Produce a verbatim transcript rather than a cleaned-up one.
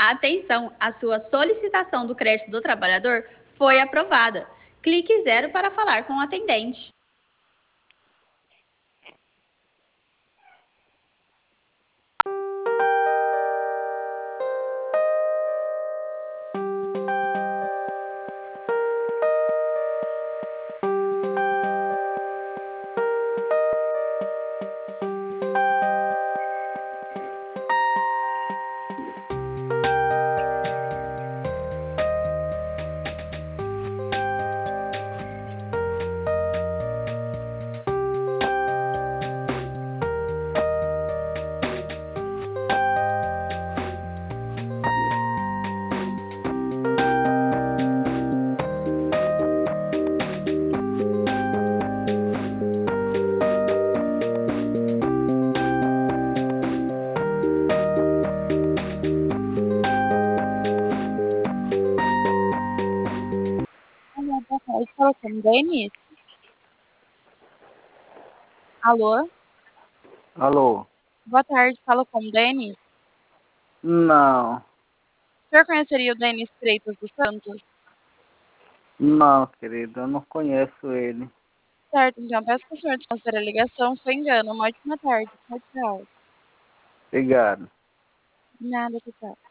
Atenção, a sua solicitação do crédito do trabalhador foi aprovada. Clique zero para falar com o atendente. Olá, boa tarde. Fala com o Denis? Alô? Alô? Boa tarde. Fala com o Denis? Não, O senhor conheceria o Denis Freitas dos Santos? não, querido, eu não conheço ele. Certo, então peço que o senhor transfira a ligação. Foi engano. Uma ótima tarde. Tchau, tchau. Obrigado. De nada, tchau, tchau.